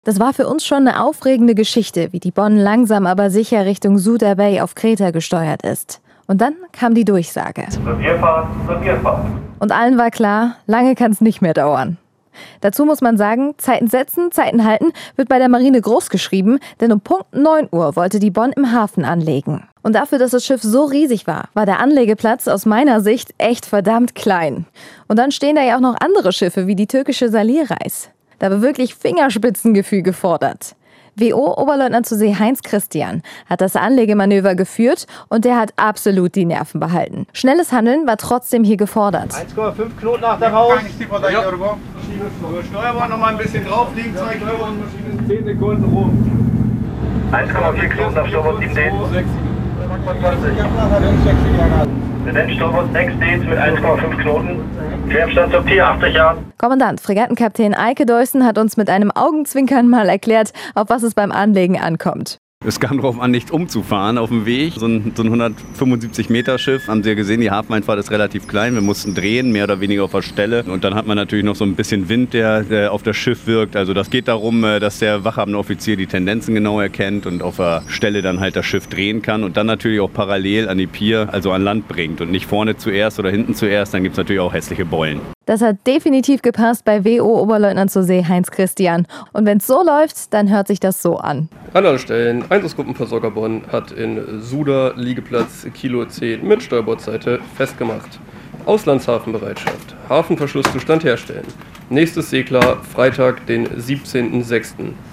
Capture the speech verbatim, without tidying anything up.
Das war für uns schon eine aufregende Geschichte, wie die Bonn langsam aber sicher Richtung Suda Bay auf Kreta gesteuert ist. Und dann kam die Durchsage. Revierfahrt, Revierfahrt. Und allen war klar, lange kann es nicht mehr dauern. Dazu muss man sagen, Zeiten setzen, Zeiten halten wird bei der Marine groß geschrieben, denn um Punkt neun Uhr wollte die Bonn im Hafen anlegen. Und dafür, dass das Schiff so riesig war, war der Anlegeplatz aus meiner Sicht echt verdammt klein. Und dann stehen da ja auch noch andere Schiffe wie die türkische Salih Reis. Da war wirklich Fingerspitzengefühl gefordert. W O-Oberleutnant zur See Heinz Christian hat das Anlegemanöver geführt und der hat absolut die Nerven behalten. Schnelles Handeln war trotzdem hier gefordert. eins Komma fünf Knoten nach der Haus. Ja. Steuerbord noch mal ein bisschen drauf liegen, zwei Knoten, zehn Sekunden rum. eins Komma vier Knoten auf Steuerbord sieben D. Tendenz Steuerbord sechs D mit eins Komma fünf Knoten. Querstand zur Pier achtzig Grad. Kommandant Fregattenkapitän Eike Deussen hat uns mit einem Augenzwinkern mal erklärt, auf was es beim Anlegen ankommt. Es kam darauf an, nicht umzufahren auf dem Weg. So ein, so ein hundertfünfundsiebzig Meter Schiff, haben Sie ja gesehen, die Hafeneinfahrt ist relativ klein. Wir mussten drehen, mehr oder weniger auf der Stelle. Und dann hat man natürlich noch so ein bisschen Wind, der, der auf das Schiff wirkt. Also das geht darum, dass der wachhabende Offizier die Tendenzen genau erkennt und auf der Stelle dann halt das Schiff drehen kann. Und dann natürlich auch parallel an die Pier, also an Land bringt. Und nicht vorne zuerst oder hinten zuerst, dann gibt es natürlich auch hässliche Beulen. Das hat definitiv gepasst bei W O-Oberleutnant zur See Heinz Christian. Und wenn es so läuft, dann hört sich das so an. Anhaltestellen, Einsatzgruppenversorger Bonn hat in Suda Liegeplatz Kilo zehn mit Steuerbordseite festgemacht. Auslandshafenbereitschaft, Hafenverschlusszustand herstellen. Nächstes Seeklar, Freitag, den siebzehnten sechsten